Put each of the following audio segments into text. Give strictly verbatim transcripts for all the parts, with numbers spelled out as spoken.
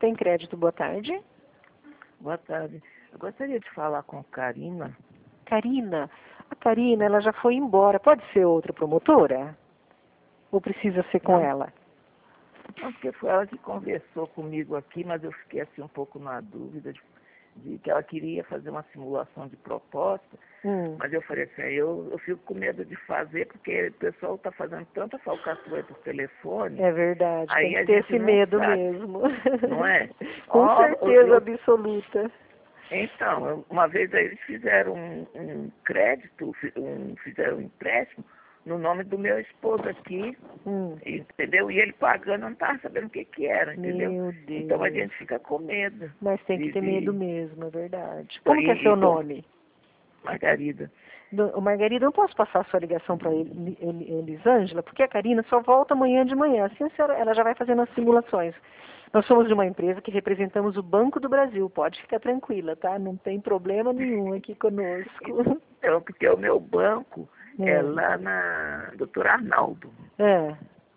Tem crédito, boa tarde. Boa tarde. Eu gostaria de falar com Karina. Karina, a Karina, ela já foi embora. Pode ser outra promotora? Ou precisa ser com Não. ela? Não, porque foi ela que conversou comigo aqui, mas eu fiquei assim um pouco na dúvida de, de que ela queria fazer uma simulação de proposta, Hum. mas eu falei assim, eu, eu fico com medo de fazer, porque o pessoal está fazendo tanta falcatrua por telefone. É verdade, aí tem que a ter gente esse não medo sabe, mesmo. não é? Com Ó, eu- certeza eu- absoluta. Então, eu- uma vez aí eles fizeram um, um crédito, fi- um, fizeram um empréstimo no nome do meu esposo aqui, Hum. entendeu? E ele pagando, eu não estava sabendo o que que era, entendeu? Meu Deus. Então a gente fica com medo. Mas tem que de, ter medo de- mesmo, é verdade. Então, Como que é e, seu e com nome? Margarida. Do- Margarida, eu não posso passar a sua ligação para Elisângela, porque a Karina só volta amanhã de manhã. Assim a senhora, ela já vai fazendo as simulações. Nós somos de uma empresa que representamos o Banco do Brasil. Pode ficar tranquila, tá? Não tem problema nenhum aqui conosco. Então, porque o meu banco é É. lá na doutor Arnaldo. É.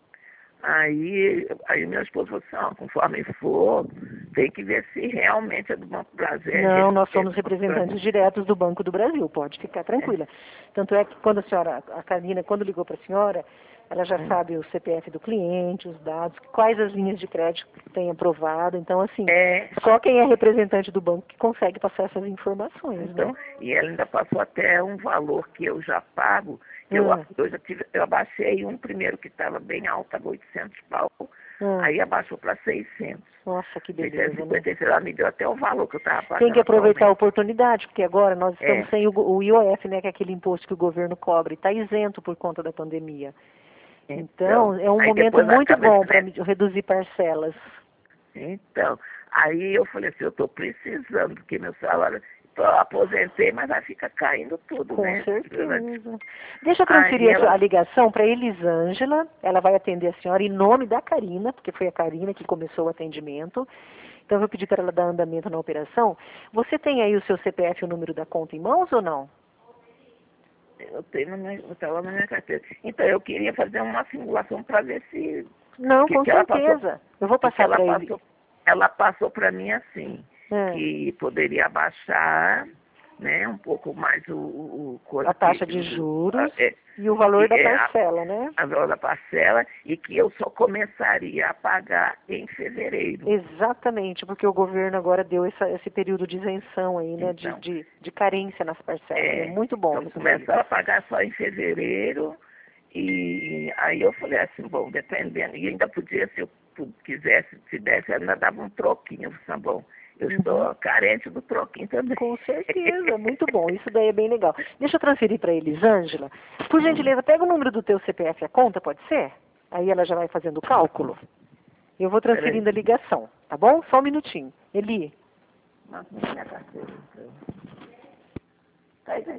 Aí, aí meu esposo falou assim, ó, conforme for, tem que ver se realmente é do Banco do Brasil. A Não, gente nós tem somos representantes diretos do Banco do Brasil, pode ficar tranquila. Tanto é que quando a senhora, a Karina, quando ligou para a senhora, ela já Hum. sabe o C P F do cliente, os dados, quais as linhas de crédito que tem aprovado. Então, assim, É, só quem é representante do banco que consegue passar essas informações, então, né? e ela ainda passou até um valor que eu já pago, que eu, Ah, eu já tive, eu abaixei um primeiro que estava bem alto, estava oitocentos pau, ah. aí abaixou para seiscentos. Nossa, que beleza, seiscentos e né? cinquenta e seis, ela me deu até o valor que eu estava pagando Tem que aproveitar a atualmente. oportunidade, porque agora nós estamos É, sem o, o I O F, né, que é aquele imposto que o governo cobra, e está isento por conta da pandemia. então, Então, é um aí momento depois muito acaba esse bom para reduzir parcelas. Então, aí eu falei assim, eu estou precisando, porque meu salário, eu aposentei, mas vai ficar caindo tudo, Com né? certeza. Deixa eu Aí transferir a, sua- a ela, ligação para Elisângela. Ela vai atender a senhora em nome da Karina, porque foi a Karina que começou o atendimento. Então, eu vou pedir para ela dar andamento na operação. Você tem aí o seu C P F e o número da conta em mãos ou não? eu tenho na minha, eu tava na minha carteira. Então, eu queria fazer uma simulação para ver se, Não, que, com que ela passou, certeza. Eu vou porque passar ela para ele. passou, ela passou para mim assim, É, que poderia abaixar, né, um pouco mais o, o, o coisa a taxa que, de o- juros a- é, e o valor que da é a, parcela, né? a valor da parcela e que eu só começaria a pagar em fevereiro. Exatamente, porque o governo agora deu essa, esse período de isenção aí, né? De, Então, de, de carência nas parcelas. É é, muito bom então isso mesmo. começaram a pagar só em fevereiro e aí eu falei assim, bom, dependendo, e ainda podia, se eu pu- quisesse, se desse, ainda dava um troquinho. Eu falei, bom, eu Uhum. estou carente do troquinho também. Com certeza, muito bom. Isso daí é bem legal. Deixa eu transferir para Elisângela. Por gentileza, pega o número do teu C P F e a conta, pode ser? Aí ela já vai fazendo o cálculo. Eu vou transferindo a ligação, tá bom? Só um minutinho. Eli. Nossa, minha carteira. Então. Tá aí,